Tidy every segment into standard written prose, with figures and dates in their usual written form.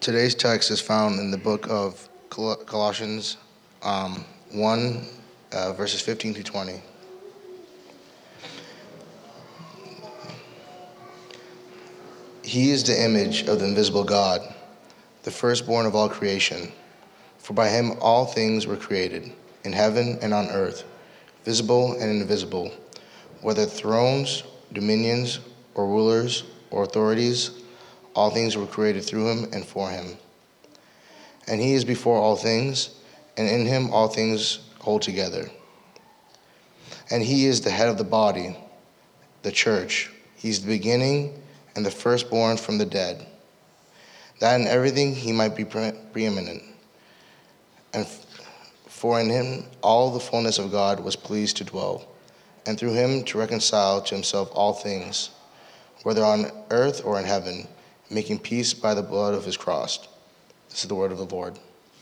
Today's text is found in the book of Colossians 1, verses 15 through 20. He is the image of the invisible God, the firstborn of all creation. For by him all things were created, in heaven and on earth, visible and invisible, whether thrones, dominions, or rulers, or authorities, all things were created through him and for him. And he is before all things, and in him all things hold together. And he is the head of the body, the church. He's the beginning and the firstborn from the dead, that in everything he might be preeminent. And for in him all the fullness of God was pleased to dwell, and through him to reconcile to himself all things, whether on earth or in heaven, making peace by the blood of his cross. This is the word of the Lord.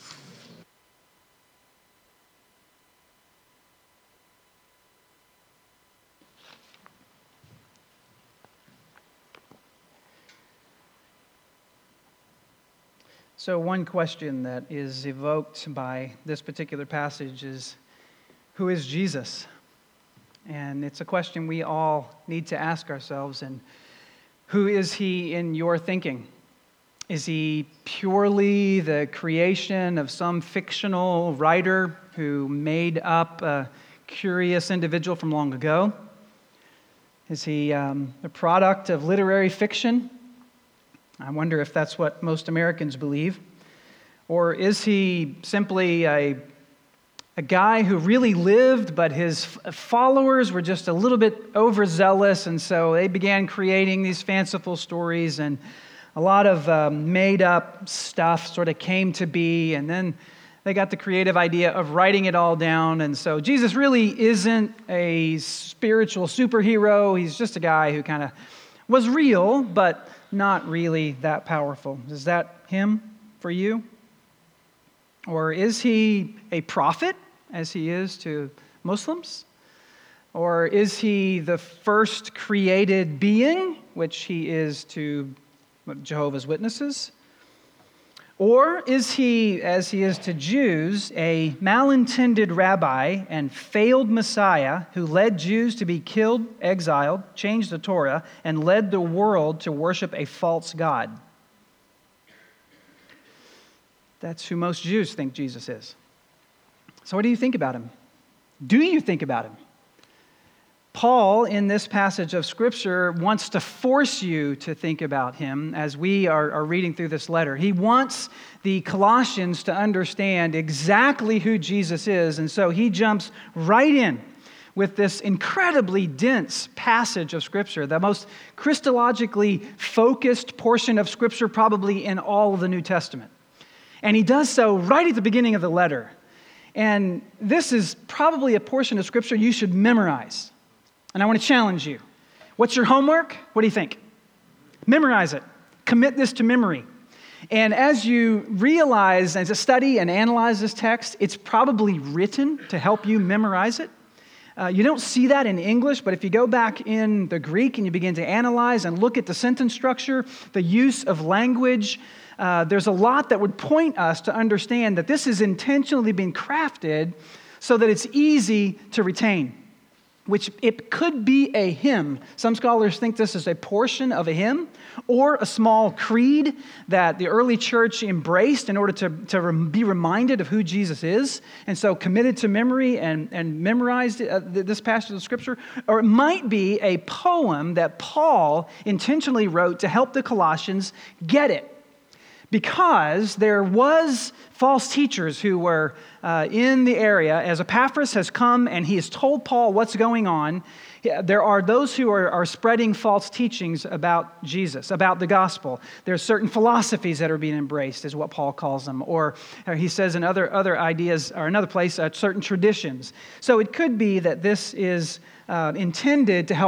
So one question that is evoked by this particular passage is, who is Jesus? And it's a question we all need to ask ourselves. And who is he in your thinking? Is he purely the creation of some fictional writer who made up a curious individual from long ago? Is he a product of literary fiction? I wonder if that's what most Americans believe. Or is he simply a guy who really lived, but his followers were just a little bit overzealous, and so they began creating these fanciful stories, and a lot of made-up stuff sort of came to be, and then they got the creative idea of writing it all down, and so Jesus really isn't a spiritual superhero. He's just a guy who kind of was real, but not really that powerful. Is that him for you? Or is he a prophet, as he is to Muslims? Or is he the first created being, which he is to Jehovah's Witnesses? Or is he, as he is to Jews, a malintended rabbi and failed Messiah who led Jews to be killed, exiled, changed the Torah, and led the world to worship a false god? That's who most Jews think Jesus is. So what do you think about him? Do you think about him? Paul, in this passage of Scripture, wants to force you to think about him as we are reading through this letter. He wants the Colossians to understand exactly who Jesus is, and so he jumps right in with this incredibly dense passage of Scripture, the most Christologically focused portion of Scripture probably in all of the New Testament. And he does so right at the beginning of the letter. And this is probably a portion of Scripture you should memorize. And I want to challenge you. What's your homework? What do you think? Memorize it. Commit this to memory. And as you realize, as you study and analyze this text, it's probably written to help you memorize it. You don't see that in English, but if you go back in the Greek and you begin to analyze and look at the sentence structure, the use of language, there's a lot that would point us to understand that this is intentionally being crafted so that it's easy to retain. Which it could be a hymn. Some scholars think this is a portion of a hymn or a small creed that the early church embraced in order to be reminded of who Jesus is, and so committed to memory and memorized this passage of Scripture. Or it might be a poem that Paul intentionally wrote to help the Colossians get it. Because there was false teachers who were in the area. As Epaphras has come and he has told Paul what's going on, there are those who are spreading false teachings about Jesus, about the gospel. There are certain philosophies that are being embraced, is what Paul calls them. Or he says in other ideas, or another place, certain traditions. So it could be that this is intended to help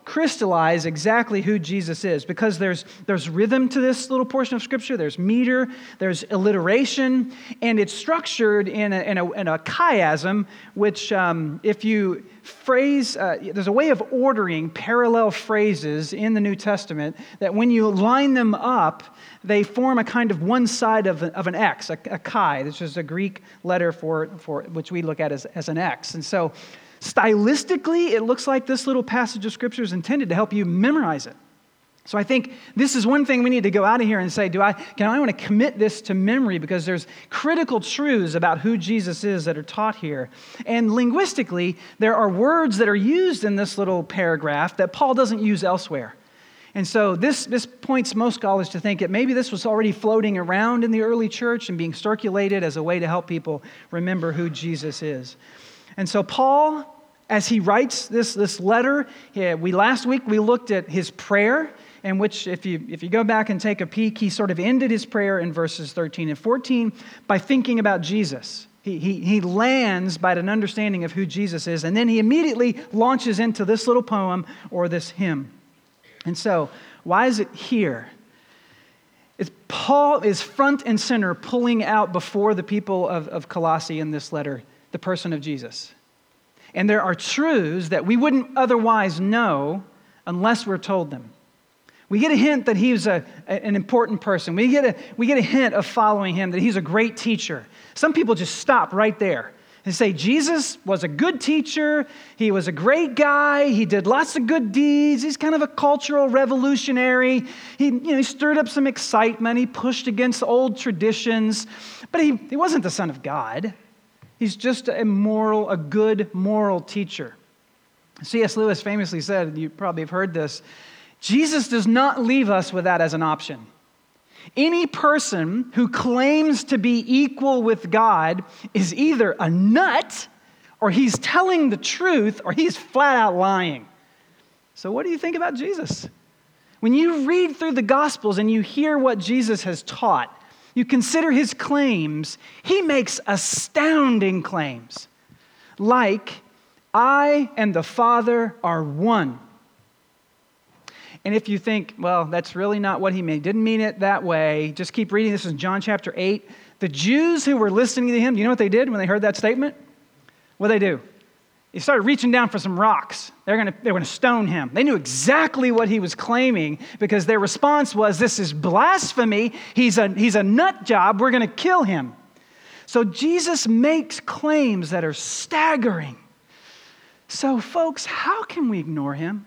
crystallize exactly who Jesus is, because there's rhythm to this little portion of Scripture, there's meter, there's alliteration, and it's structured in a chiasm, which if you phrase, there's a way of ordering parallel phrases in the New Testament that when you line them up, they form a kind of one side of an X, a chi. This is a Greek letter for which we look at as an X. And so stylistically, it looks like this little passage of Scripture is intended to help you memorize it. So I think this is one thing we need to go out of here and say, I want to commit this to memory, because there's critical truths about who Jesus is that are taught here. And linguistically, there are words that are used in this little paragraph that Paul doesn't use elsewhere. And so this points most scholars to think that maybe this was already floating around in the early church and being circulated as a way to help people remember who Jesus is. And so Paul, as he writes this letter, last week we looked at his prayer, in which if you go back and take a peek, he sort of ended his prayer in verses 13 and 14 by thinking about Jesus. He lands by an understanding of who Jesus is, and then he immediately launches into this little poem or this hymn. And so, why is it here? Paul is front and center pulling out before the people of Colossae in this letter the person of Jesus. And there are truths that we wouldn't otherwise know unless we're told them. We get a hint that he's an important person. We get a hint of following him, that he's a great teacher. Some people just stop right there and say, Jesus was a good teacher, he was a great guy, he did lots of good deeds, he's kind of a cultural revolutionary, he stirred up some excitement, he pushed against old traditions, but he wasn't the Son of God. He's just a good moral teacher. C.S. Lewis famously said, you probably have heard this, Jesus does not leave us with that as an option. Any person who claims to be equal with God is either a nut, or he's telling the truth, or he's flat out lying. So what do you think about Jesus? When you read through the Gospels and you hear what Jesus has taught, you consider his claims, he makes astounding claims. Like, I and the Father are one. And if you think, well, that's really not what he meant, didn't mean it that way, just keep reading. This is John chapter 8. The Jews who were listening to him, do you know what they did when they heard that statement? What did they do? They started reaching down for some rocks. They're going to stone him. They knew exactly what he was claiming, because their response was, this is blasphemy. He's a nut job. We're going to kill him. So Jesus makes claims that are staggering. So folks, how can we ignore him?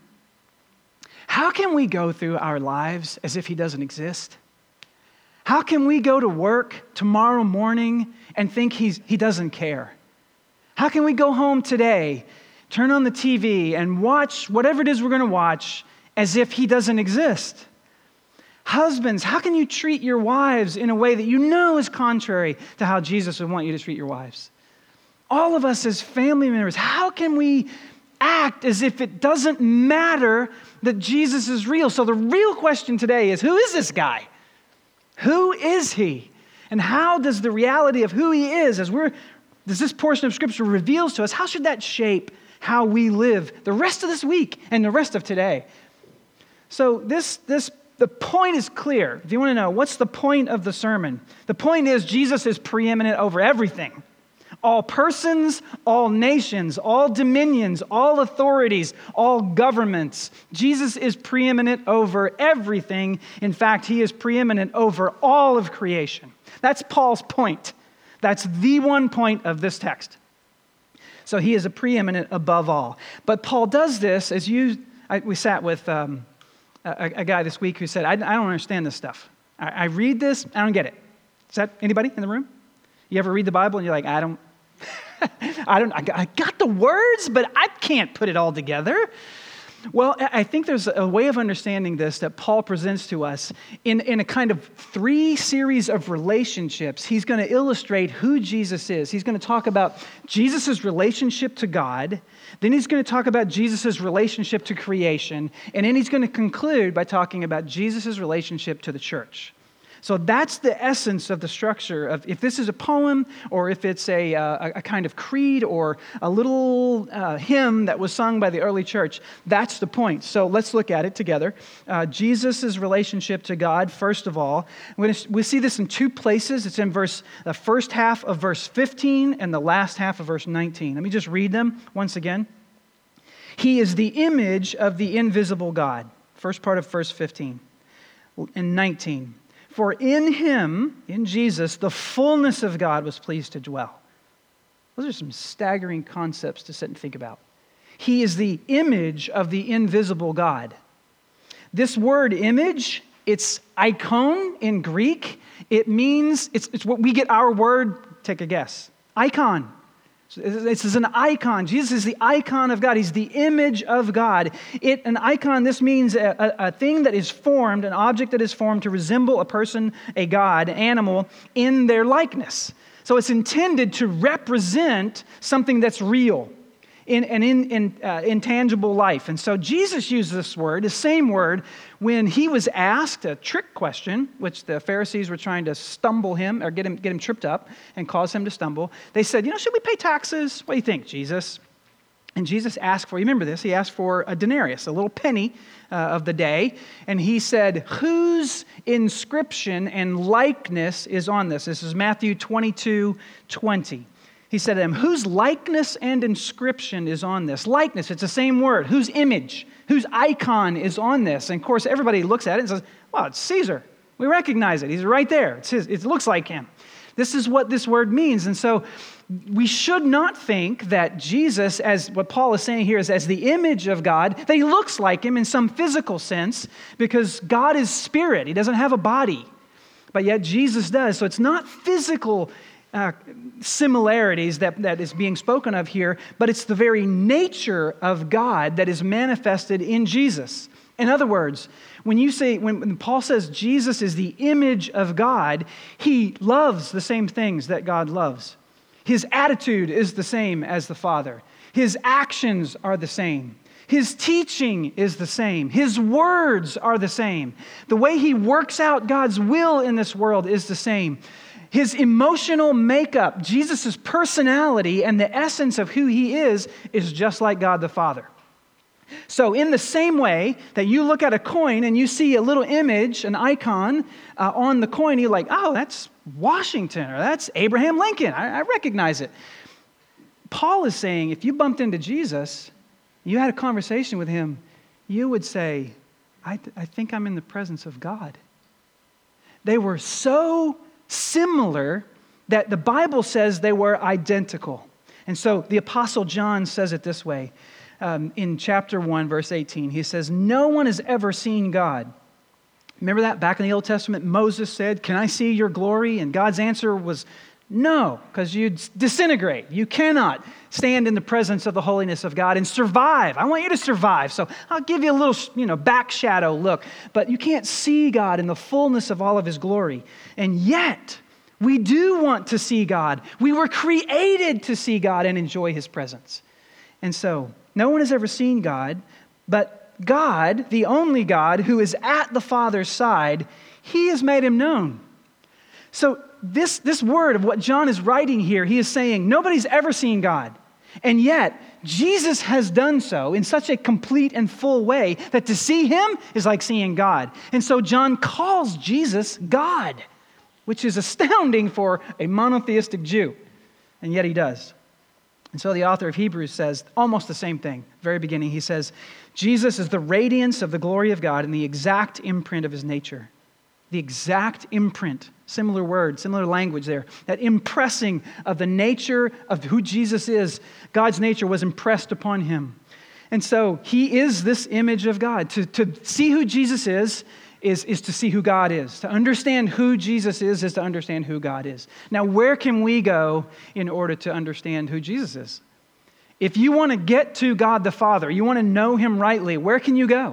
How can we go through our lives as if he doesn't exist? How can we go to work tomorrow morning and think he doesn't care? How can we go home today, turn on the TV, and watch whatever it is we're going to watch as if he doesn't exist? Husbands, how can you treat your wives in a way that you know is contrary to how Jesus would want you to treat your wives? All of us as family members, how can we act as if it doesn't matter that Jesus is real? So the real question today is, who is this guy? Who is he? And how does the reality of who he is, as this portion of Scripture reveals to us, how should that shape how we live the rest of this week and the rest of today? So the point is clear. If you want to know, what's the point of the sermon? The point is Jesus is preeminent over everything. All persons, all nations, all dominions, all authorities, all governments. Jesus is preeminent over everything. In fact, he is preeminent over all of creation. That's Paul's point. That's the one point of this text. So he is a preeminent above all. But Paul does this, we sat with a guy this week who said, I don't understand this stuff. I read this, I don't get it. Is that anybody in the room? You ever read the Bible and you're like, I got the words, but I can't put it all together. Well, I think there's a way of understanding this that Paul presents to us in a kind of 3 series of relationships. He's going to illustrate who Jesus is. He's going to talk about Jesus' relationship to God. Then he's going to talk about Jesus' relationship to creation. And then he's going to conclude by talking about Jesus' relationship to the church. So that's the essence of the structure of if this is a poem or if it's a kind of creed or a little hymn that was sung by the early church. That's the point. So let's look at it together. Jesus' relationship to God, first of all. We see this in two places. It's in the first half of verse 15 and the last half of verse 19. Let me just read them once again. He is the image of the invisible God. First part of verse 15 and 19. For in him, in Jesus, the fullness of God was pleased to dwell. Those are some staggering concepts to sit and think about. He is the image of the invisible God. This word image, it's icon in Greek. It means, it's what we get our word, take a guess, icon. This is an icon. Jesus is the icon of God. He's the image of God. An icon, this means a thing that is formed, an object that is formed to resemble a person, a god, an animal, in their likeness. So it's intended to represent something that's real in intangible life. And so Jesus used this word, the same word, when he was asked a trick question, which the Pharisees were trying to stumble him or get him tripped up and cause him to stumble. They said, should we pay taxes? What do you think, Jesus? And Jesus asked for, you remember this, he asked for a denarius, a little penny of the day. And he said, whose inscription and likeness is on this? This is Matthew 22:20. He said to them, whose likeness and inscription is on this? Likeness, it's the same word. Whose image, whose icon is on this? And of course, everybody looks at it and says, well, it's Caesar. We recognize it. He's right there. It looks like him. This is what this word means. And so we should not think that Jesus, as what Paul is saying here, is as the image of God, that he looks like him in some physical sense, because God is spirit. He doesn't have a body. But yet Jesus does. So it's not physical similarities that is being spoken of here, but it's the very nature of God that is manifested in Jesus. In other words, when Paul says Jesus is the image of God, he loves the same things that God loves. His attitude is the same as the Father. His actions are the same. His teaching is the same. His words are the same. The way he works out God's will in this world is the same. His emotional makeup, Jesus' personality and the essence of who he is just like God the Father. So in the same way that you look at a coin and you see a little image, an icon on the coin, you're like, oh, that's Washington or that's Abraham Lincoln. I recognize it. Paul is saying if you bumped into Jesus, you had a conversation with him, you would say, I think I'm in the presence of God. They were so similar that the Bible says they were identical. And so the Apostle John says it this way in chapter 1, verse 18. He says, no one has ever seen God. Remember that back in the Old Testament, Moses said, can I see your glory? And God's answer was no, because you'd disintegrate. You cannot stand in the presence of the holiness of God and survive. I want you to survive. So I'll give you a little, back shadow look. But you can't see God in the fullness of all of his glory. And yet, we do want to see God. We were created to see God and enjoy his presence. And so, no one has ever seen God, but God, the only God who is at the Father's side, he has made him known. So this word of what John is writing here, he is saying nobody's ever seen God. And yet, Jesus has done so in such a complete and full way that to see him is like seeing God. And so John calls Jesus God, which is astounding for a monotheistic Jew. And yet he does. And so the author of Hebrews says almost the same thing. Very beginning, he says, Jesus is the radiance of the glory of God and the exact imprint of his nature. The exact imprint, similar word, similar language there. That impressing of the nature of who Jesus is, God's nature was impressed upon him. And so he is this image of God. To see who Jesus is to see who God is. To understand who Jesus is to understand who God is. Now, where can we go in order to understand who Jesus is? If you want to get to God the Father, you want to know him rightly, where can you go?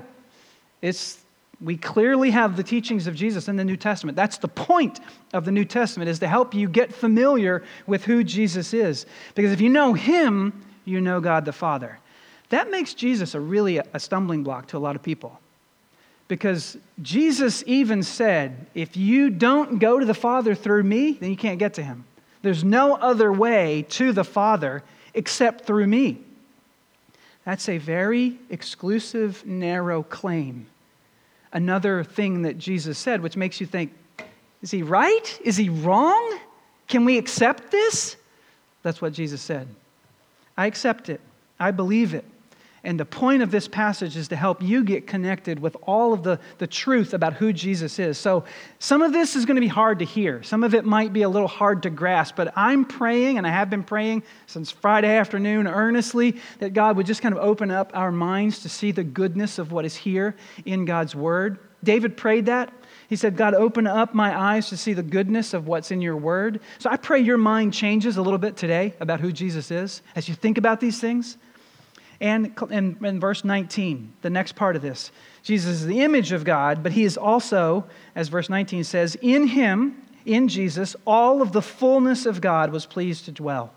We clearly have the teachings of Jesus in the New Testament. That's the point of the New Testament, is to help you get familiar with who Jesus is. Because if you know him, you know God the Father. That makes Jesus a stumbling block to a lot of people. Because Jesus even said, if you don't go to the Father through me, then you can't get to him. There's no other way to the Father except through me. That's a very exclusive, narrow claim. Another thing that Jesus said, which makes you think, is he right? Is he wrong? Can we accept this? That's what Jesus said. I accept it. I believe it. And the point of this passage is to help you get connected with all of the truth about who Jesus is. So some of this is going to be hard to hear. Some of it might be a little hard to grasp. But I'm praying, and I have been praying since Friday afternoon earnestly, that God would just kind of open up our minds to see the goodness of what is here in God's Word. David prayed that. He said, God, open up my eyes to see the goodness of what's in your Word. So I pray your mind changes a little bit today about who Jesus is as you think about these things. And in verse 19, the next part of this, Jesus is the image of God, but he is also, as verse 19 says, in him, in Jesus, all of the fullness of God was pleased to dwell.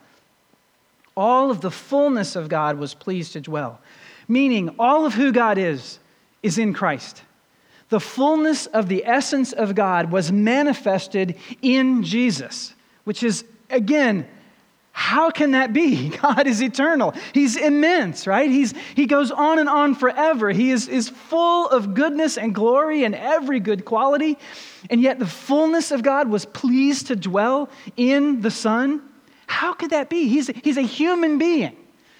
All of the fullness of God was pleased to dwell. Meaning, all of who God is in Christ. The fullness of the essence of God was manifested in Jesus, which is, again, how can that be? God is eternal. He's immense, right? He goes on and on forever. He is full of goodness and glory and every good quality. And yet the fullness of God was pleased to dwell in the Son. How could that be? He's a human being.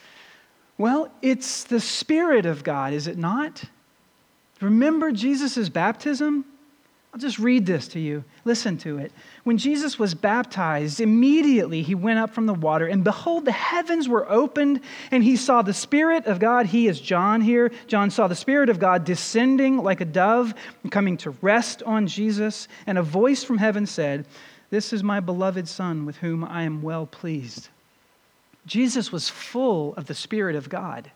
Well, it's the Spirit of God, is it not? Remember Jesus' baptism? I'll just read this to you. Listen to it. When Jesus was baptized, immediately he went up from the water, and behold, the heavens were opened, and he saw the Spirit of God. He is John here. John saw the Spirit of God descending like a dove, coming to rest on Jesus, and a voice from heaven said, "This is my beloved Son, with whom I am well pleased." Jesus was full of the Spirit of God.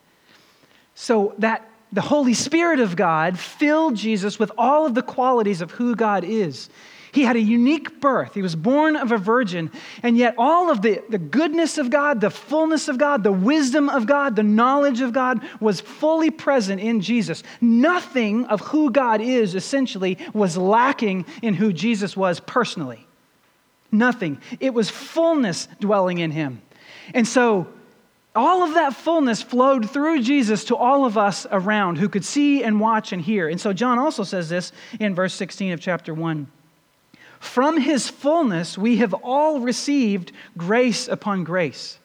So that the Holy Spirit of God filled Jesus with all of the qualities of who God is. He had a unique birth. He was born of a virgin, and yet all of the goodness of God, the fullness of God, the wisdom of God, the knowledge of God was fully present in Jesus. Nothing of who God is essentially was lacking in who Jesus was personally. Nothing. It was fullness dwelling in him. And so all of that fullness flowed through Jesus to all of us around who could see and watch and hear. And so John also says this in verse 16 of chapter 1. From his fullness we have all received grace upon grace.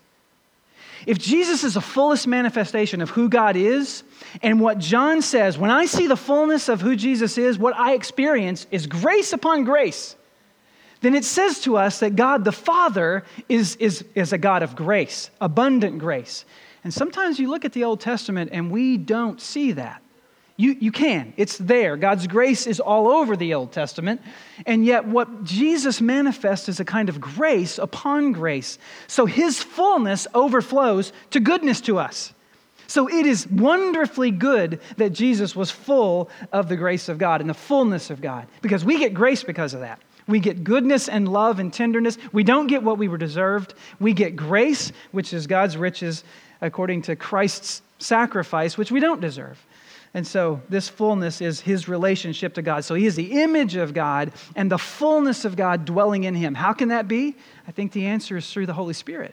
If Jesus is the fullest manifestation of who God is, and what John says, when I see the fullness of who Jesus is, what I experience is grace upon grace, then it says to us that God the Father is a God of grace, abundant grace. And sometimes you look at the Old Testament and we don't see that. You can. It's there. God's grace is all over the Old Testament. And yet what Jesus manifests is a kind of grace upon grace. So his fullness overflows to goodness to us. So it is wonderfully good that Jesus was full of the grace of God and the fullness of God, because we get grace because of that. We get goodness and love and tenderness. We don't get what we were deserved. We get grace, which is God's riches according to Christ's sacrifice, which we don't deserve. And so this fullness is his relationship to God. So he is the image of God and the fullness of God dwelling in him. How can that be? I think the answer is through the Holy Spirit,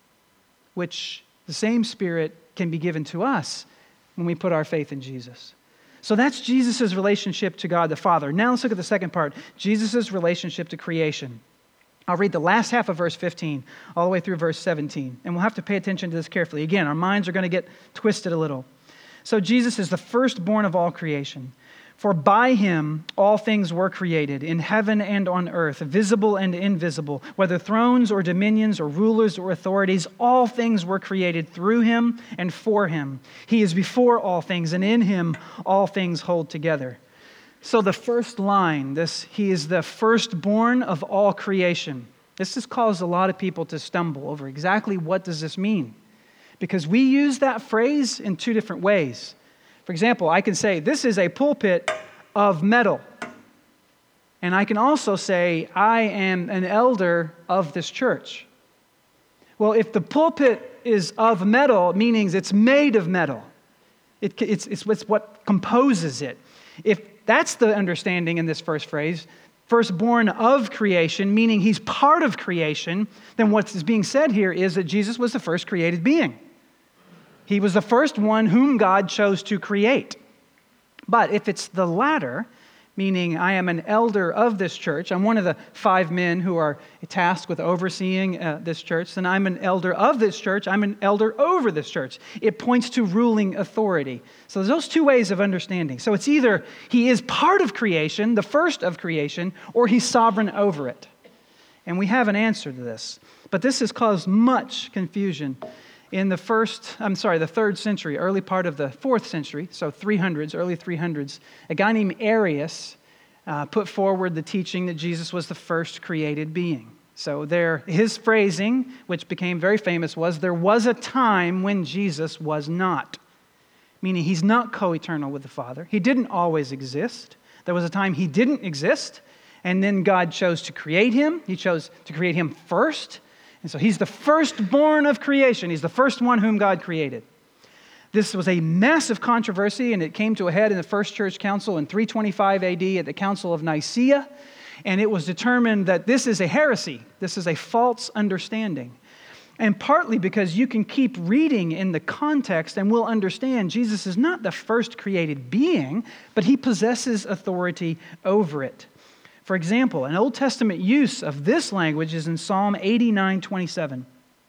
which the same Spirit can be given to us when we put our faith in Jesus. So that's Jesus' relationship to God the Father. Now let's look at the second part, Jesus' relationship to creation. I'll read the last half of verse 15 all the way through verse 17. And we'll have to pay attention to this carefully. Again, our minds are going to get twisted a little. So Jesus is the firstborn of all creation. For by him all things were created, in heaven and on earth, visible and invisible, whether thrones or dominions or rulers or authorities, all things were created through him and for him. He is before all things, and in him all things hold together. So the first line, he is the firstborn of all creation. This has caused a lot of people to stumble over exactly what does this mean? Because we use that phrase in two different ways. For example, I can say, this is a pulpit of metal. And I can also say, I am an elder of this church. Well, if the pulpit is of metal, meaning it's made of metal. It's what composes it. If that's the understanding in this first phrase, firstborn of creation, meaning he's part of creation, then what is being said here is that Jesus was the first created being. He was the first one whom God chose to create. But if it's the latter, meaning I am an elder of this church, I'm one of the 5 men who are tasked with overseeing this church, then I'm an elder of this church, I'm an elder over this church. It points to ruling authority. So there's those 2 ways of understanding. So it's either he is part of creation, the first of creation, or he's sovereign over it. And we have an answer to this. But this has caused much confusion in the 3rd century, early part of the 4th century, so 300s, early 300s, a guy named Arius put forward the teaching that Jesus was the first created being. So his phrasing, which became very famous, was, there was a time when Jesus was not, meaning he's not co-eternal with the Father. He didn't always exist. There was a time he didn't exist, and then God chose to create him. He chose to create him first. And so he's the firstborn of creation. He's the first one whom God created. This was a massive controversy, and it came to a head in the First Church Council in 325 AD at the Council of Nicaea. And it was determined that this is a heresy. This is a false understanding. And partly because you can keep reading in the context and we'll understand Jesus is not the first created being, but he possesses authority over it. For example, an Old Testament use of this language is in Psalm 89:27.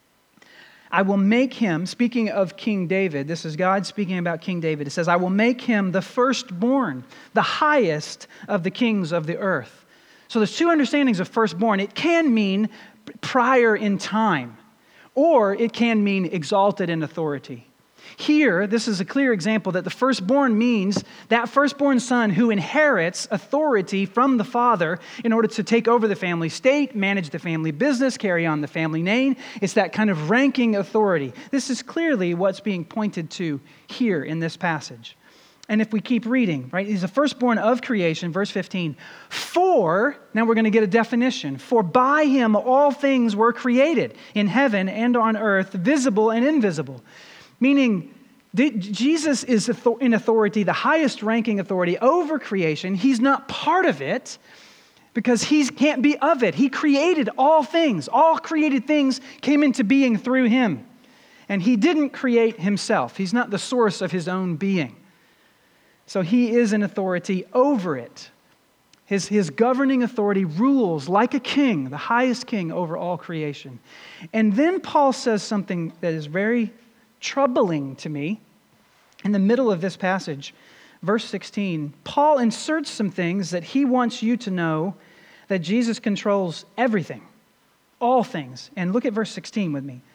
I will make him, speaking of King David, this is God speaking about King David. It says, I will make him the firstborn, the highest of the kings of the earth. So there's 2 understandings of firstborn. It can mean prior in time, or it can mean exalted in authority. Here, this is a clear example that the firstborn means that firstborn son who inherits authority from the father in order to take over the family state, manage the family business, carry on the family name. It's that kind of ranking authority. This is clearly what's being pointed to here in this passage. And if we keep reading, right, he's the firstborn of creation, verse 15. Now we're going to get a definition. For by him all things were created in heaven and on earth, visible and invisible. Meaning, Jesus is in authority, the highest ranking authority over creation. He's not part of it because he can't be of it. He created all things. All created things came into being through him. And he didn't create himself. He's not the source of his own being. So he is an authority over it. His governing authority rules like a king, the highest king over all creation. And then Paul says something that is very troubling to me. In the middle of this passage, verse 16, Paul inserts some things that he wants you to know that Jesus controls everything, all things. And look at verse 16 with me.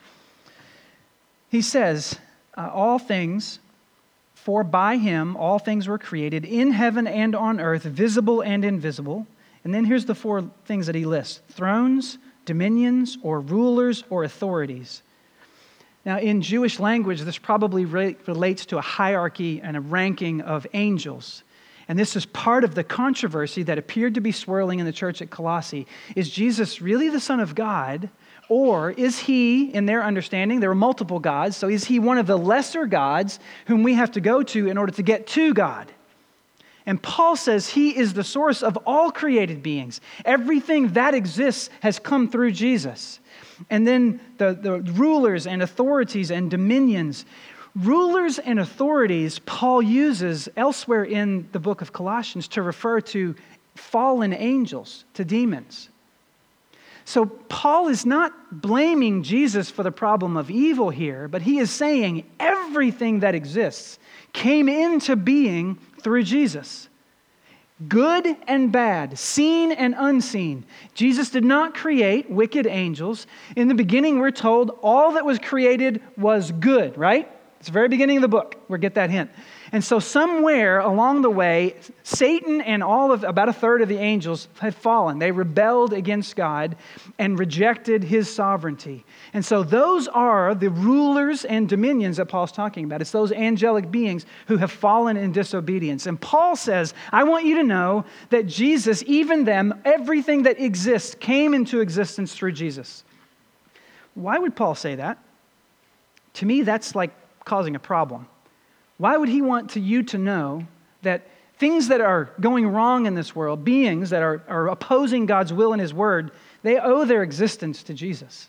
He says, all things, for by him all things were created in heaven and on earth, visible and invisible. And then here's the 4 things that he lists: thrones, dominions, or rulers, or authorities. Now, in Jewish language, this probably relates to a hierarchy and a ranking of angels. And this is part of the controversy that appeared to be swirling in the church at Colossae. Is Jesus really the Son of God? Or is he, in their understanding, there are multiple gods, so is he one of the lesser gods whom we have to go to in order to get to God? And Paul says he is the source of all created beings. Everything that exists has come through Jesus. And then the rulers and authorities and dominions. Rulers and authorities Paul uses elsewhere in the book of Colossians to refer to fallen angels, to demons. So Paul is not blaming Jesus for the problem of evil here, but he is saying everything that exists came into being through Jesus. Good and bad, seen and unseen. Jesus did not create wicked angels. In the beginning, we're told all that was created was good, right? It's the very beginning of the book. We'll get that hint. And so somewhere along the way, Satan and about a third of the angels had fallen. They rebelled against God and rejected his sovereignty. And so those are the rulers and dominions that Paul's talking about. It's those angelic beings who have fallen in disobedience. And Paul says, I want you to know that Jesus, even them, everything that exists came into existence through Jesus. Why would Paul say that? To me, that's like causing a problem. Why would he want you to know that things that are going wrong in this world, beings that are opposing God's will and his word, they owe their existence to Jesus?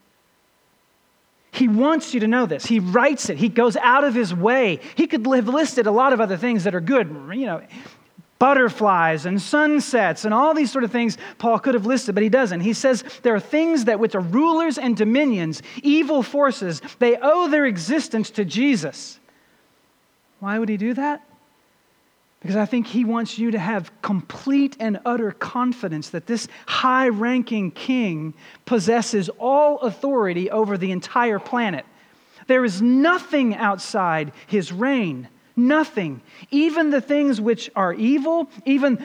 He wants you to know this. He writes it. He goes out of his way. He could have listed a lot of other things that are good, butterflies and sunsets and all these sort of things Paul could have listed, but he doesn't. He says there are things that which are rulers and dominions, evil forces, they owe their existence to Jesus. Why would he do that? Because I think he wants you to have complete and utter confidence that this high-ranking king possesses all authority over the entire planet. There is nothing outside his reign. Nothing. Even the things which are evil, even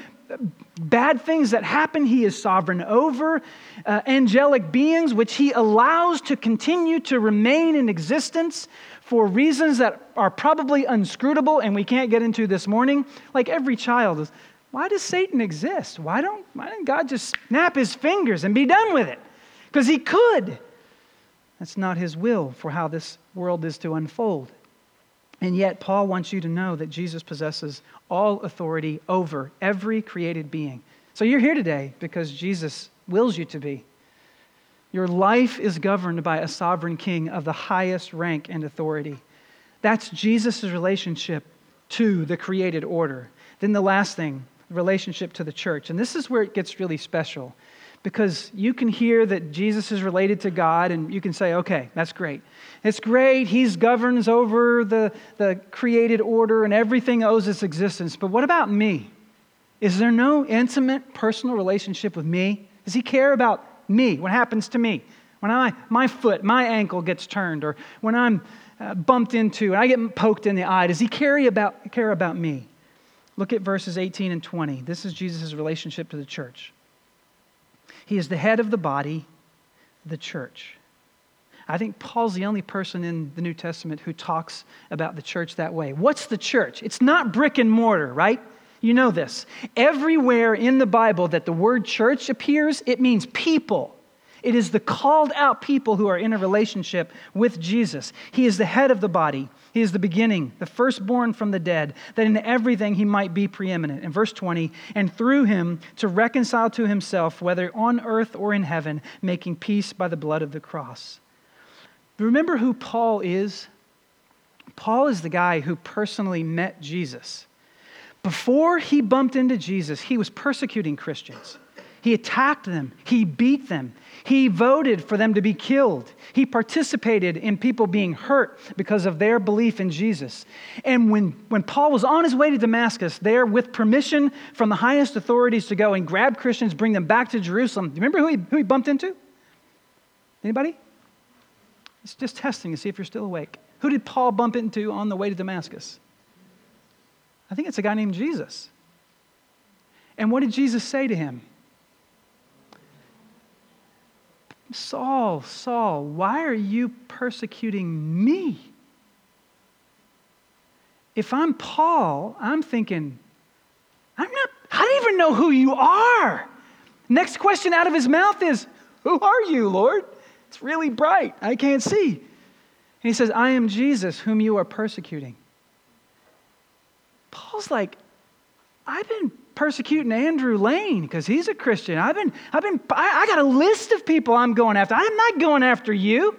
bad things that happen, he is sovereign over. Angelic beings, which he allows to continue to remain in existence for reasons that are probably unscrutable and we can't get into this morning. Like every child is, why does Satan exist? Why didn't God just snap his fingers and be done with it? Because he could. That's not his will for how this world is to unfold. And yet, Paul wants you to know that Jesus possesses all authority over every created being. So you're here today because Jesus wills you to be. Your life is governed by a sovereign king of the highest rank and authority. That's Jesus' relationship to the created order. Then the last thing, relationship to the church. And this is where it gets really special. Because you can hear that Jesus is related to God and you can say, okay, that's great. It's great. He governs over the created order and everything owes its existence. But what about me? Is there no intimate personal relationship with me? Does he care about me? What happens to me? When my foot, my ankle gets turned, or when I'm bumped into and I get poked in the eye, does he care about me? Look at verses 18 and 20. This is Jesus' relationship to the church. He is the head of the body, the church. I think Paul's the only person in the New Testament who talks about the church that way. What's the church? It's not brick and mortar, right? You know this. Everywhere in the Bible that the word church appears, it means people. It is the called out people who are in a relationship with Jesus. He is the head of the body. He is the beginning, the firstborn from the dead, that in everything he might be preeminent. In verse 20, and through him to reconcile to himself, whether on earth or in heaven, making peace by the blood of the cross. Remember who Paul is? Paul is the guy who personally met Jesus. Before he bumped into Jesus, he was persecuting Christians. He attacked them. He beat them. He voted for them to be killed. He participated in people being hurt because of their belief in Jesus. And when Paul was on his way to Damascus, there with permission from the highest authorities to go and grab Christians, bring them back to Jerusalem, do you remember who he bumped into? Anybody? It's just testing to see if you're still awake. Who did Paul bump into on the way to Damascus? I think it's a guy named Jesus. And what did Jesus say to him? Saul, Saul, why are you persecuting me? If I'm Paul, I'm thinking, I don't even know who you are. Next question out of his mouth is, who are you, Lord? It's really bright. I can't see. And he says, I am Jesus whom you are persecuting. Paul's like, I've been persecuting Andrew Lane because he's a Christian. I got a list of people I'm going after. I'm not going after you.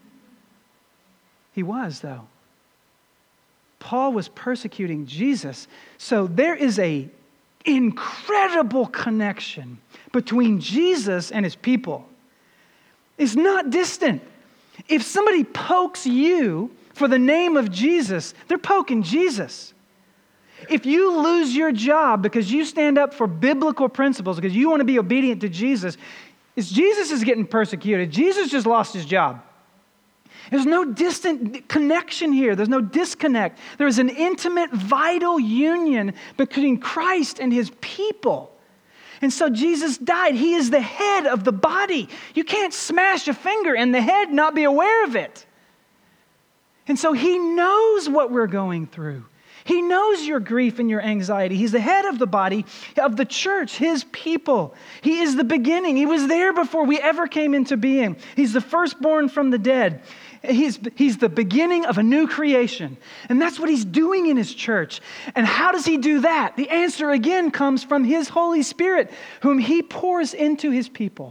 He was, though. Paul was persecuting Jesus. So there is an incredible connection between Jesus and his people. It's not distant. If somebody pokes you for the name of Jesus, they're poking Jesus. If you lose your job because you stand up for biblical principles, because you want to be obedient to Jesus, Jesus is getting persecuted. Jesus just lost his job. There's no distant connection here. There's no disconnect. There is an intimate, vital union between Christ and his people. And so Jesus died. He is the head of the body. You can't smash a finger and the head not be aware of it. And so he knows what we're going through. He knows your grief and your anxiety. He's the head of the body of the church, his people. He is the beginning. He was there before we ever came into being. He's the firstborn from the dead. He's the beginning of a new creation. And that's what he's doing in his church. And how does he do that? The answer again comes from his Holy Spirit, whom he pours into his people.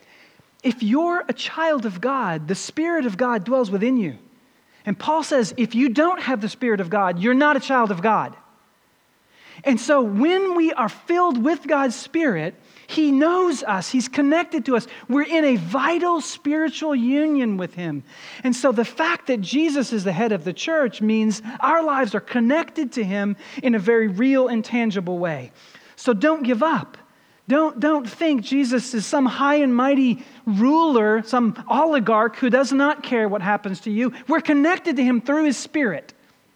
If you're a child of God, the Spirit of God dwells within you. And Paul says, if you don't have the Spirit of God, you're not a child of God. And so when we are filled with God's Spirit, He knows us. He's connected to us. We're in a vital spiritual union with Him. And so the fact that Jesus is the head of the church means our lives are connected to Him in a very real and tangible way. So don't give up. Don't think Jesus is some high and mighty ruler, some oligarch who does not care what happens to you. We're connected to Him through His Spirit,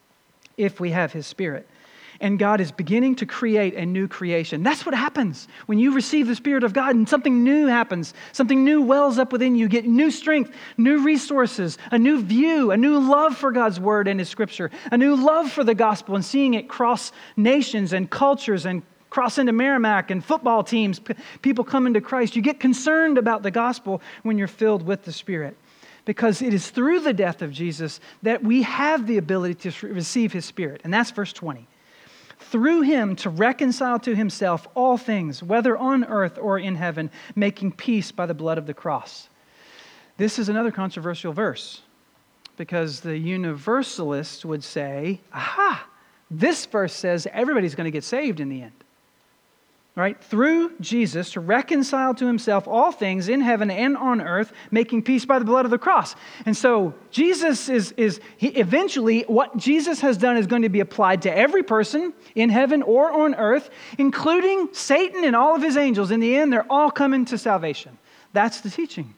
if we have His Spirit. And God is beginning to create a new creation. That's what happens when you receive the Spirit of God and something new happens. Something new wells up within you. You get new strength, new resources, a new view, a new love for God's Word and His Scripture, a new love for the gospel and seeing it cross nations and cultures and cross into Merrimack and football teams, people come into Christ. You get concerned about the gospel when you're filled with the Spirit. Because it is through the death of Jesus that we have the ability to receive His Spirit. And that's verse 20. Through Him to reconcile to Himself all things, whether on earth or in heaven, making peace by the blood of the cross. This is another controversial verse, because the universalists would say, aha, this verse says everybody's going to get saved in the end. Right? Through Jesus to reconcile to Himself all things in heaven and on earth, making peace by the blood of the cross. And so Jesus eventually what Jesus has done is going to be applied to every person in heaven or on earth, including Satan and all of his angels. In the end, they're all coming to salvation. That's the teaching.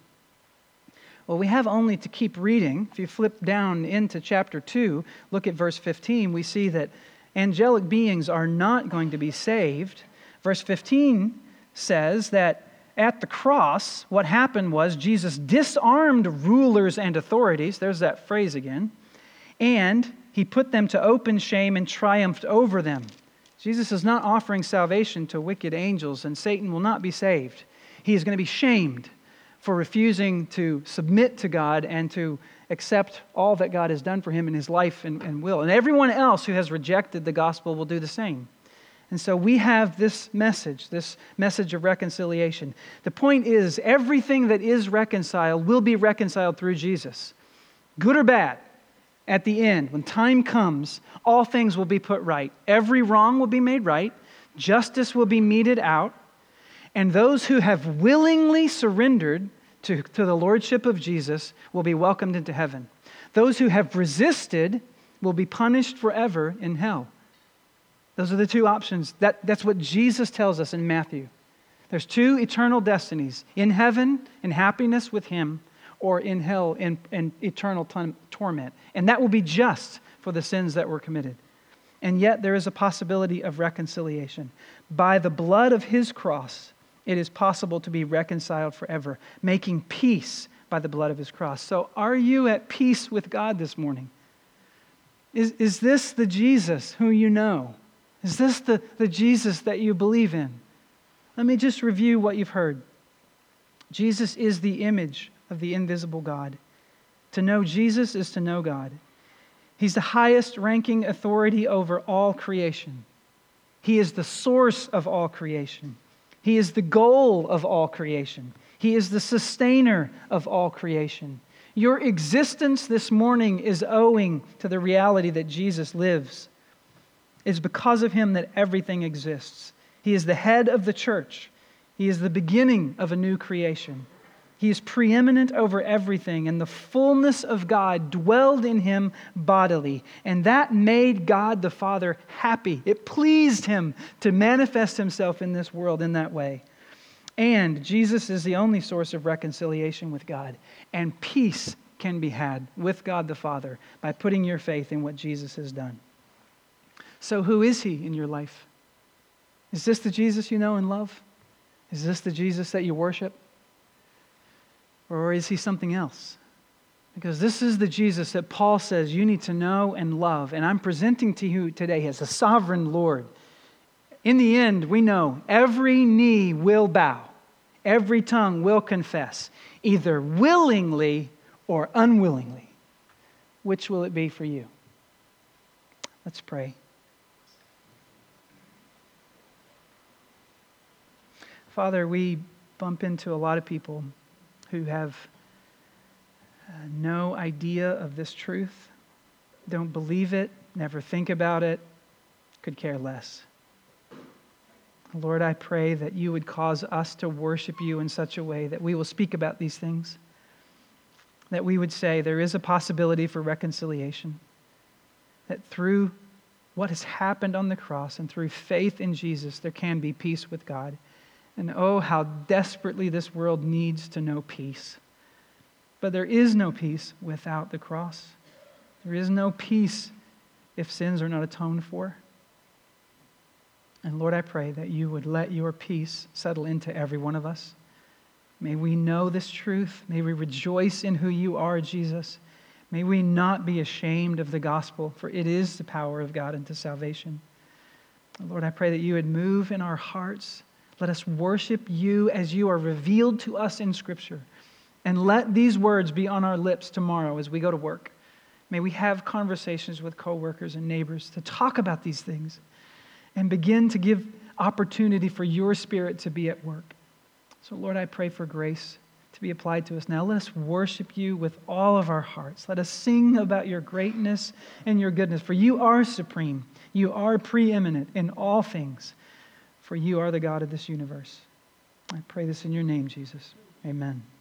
Well, we have only to keep reading. If you flip down into chapter 2, look at verse 15, we see that angelic beings are not going to be saved. Verse 15 says that at the cross, what happened was Jesus disarmed rulers and authorities. There's that phrase again. And He put them to open shame and triumphed over them. Jesus is not offering salvation to wicked angels, and Satan will not be saved. He is going to be shamed for refusing to submit to God and to accept all that God has done for him in his life and will. And everyone else who has rejected the gospel will do the same. And so we have this message of reconciliation. The point is, everything that is reconciled will be reconciled through Jesus. Good or bad, at the end, when time comes, all things will be put right. Every wrong will be made right. Justice will be meted out. And those who have willingly surrendered to the lordship of Jesus will be welcomed into heaven. Those who have resisted will be punished forever in hell. Those are the two options. That's what Jesus tells us in Matthew. There's two eternal destinies, in heaven, in happiness with Him, or in hell, in eternal torment. And that will be just for the sins that were committed. And yet there is a possibility of reconciliation. By the blood of His cross, it is possible to be reconciled forever, making peace by the blood of His cross. So are you at peace with God this morning? Is this the Jesus who you know? Is this the Jesus that you believe in? Let me just review what you've heard. Jesus is the image of the invisible God. To know Jesus is to know God. He's the highest ranking authority over all creation. He is the source of all creation. He is the goal of all creation. He is the sustainer of all creation. Your existence this morning is owing to the reality that Jesus lives. It's because of Him that everything exists. He is the head of the church. He is the beginning of a new creation. He is preeminent over everything, and the fullness of God dwelled in Him bodily. And that made God the Father happy. It pleased Him to manifest Himself in this world in that way. And Jesus is the only source of reconciliation with God. And peace can be had with God the Father by putting your faith in what Jesus has done. So who is He in your life? Is this the Jesus you know and love? Is this the Jesus that you worship? Or is He something else? Because this is the Jesus that Paul says you need to know and love. And I'm presenting to you today as a sovereign Lord. In the end, we know every knee will bow. Every tongue will confess, either willingly or unwillingly. Which will it be for you? Let's pray. Father, we bump into a lot of people who have no idea of this truth, don't believe it, never think about it, could care less. Lord, I pray that you would cause us to worship you in such a way that we will speak about these things, that we would say there is a possibility for reconciliation, that through what has happened on the cross and through faith in Jesus, there can be peace with God. And oh, how desperately this world needs to know peace. But there is no peace without the cross. There is no peace if sins are not atoned for. And Lord, I pray that you would let your peace settle into every one of us. May we know this truth. May we rejoice in who you are, Jesus. May we not be ashamed of the gospel, for it is the power of God unto salvation. Lord, I pray that you would move in our hearts. Let us worship you as you are revealed to us in Scripture. And let these words be on our lips tomorrow as we go to work. May we have conversations with coworkers and neighbors to talk about these things and begin to give opportunity for your Spirit to be at work. So Lord, I pray for grace to be applied to us now. Let us worship you with all of our hearts. Let us sing about your greatness and your goodness, for you are supreme. You are preeminent in all things, for you are the God of this universe. I pray this in your name, Jesus. Amen.